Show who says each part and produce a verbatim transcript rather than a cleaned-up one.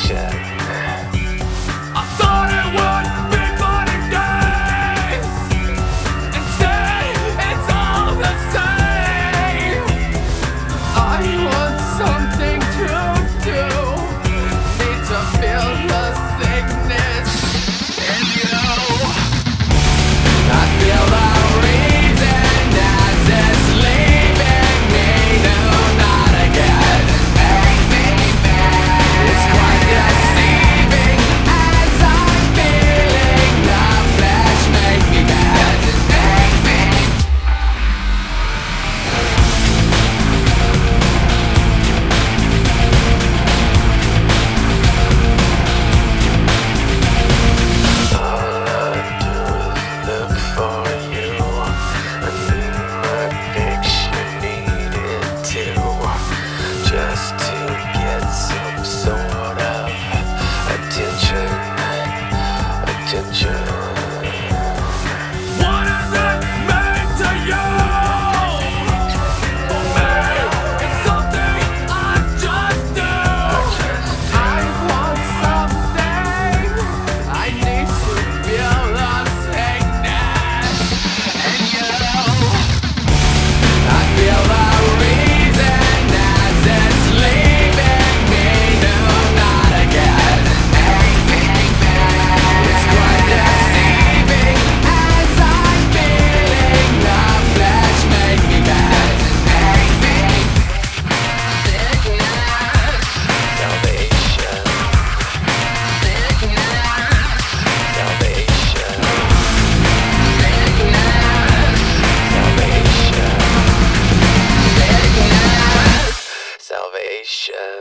Speaker 1: I thought it would be fun and games. Instead, it's all the same. I want something to do. Need to feel the sickness in you. I feel the reason as it's leaving me. No, not again. Make me mad. It's quite deceiving as I'm feeling the flesh make me mad. Make me
Speaker 2: Look for you. I need my fix, you need it too. Just to get some sort of attention. Attention.
Speaker 1: What is it mean to you? For me, it's something I just do. I want something. I need to feel the sickness in you. I feel the reason as it's leaving me. No, not again. Make me mad. It's quite deceiving as I'm feeling the flesh make me mad. Make me sickness.
Speaker 2: Salvation. Salvation. Salvation. Salvation.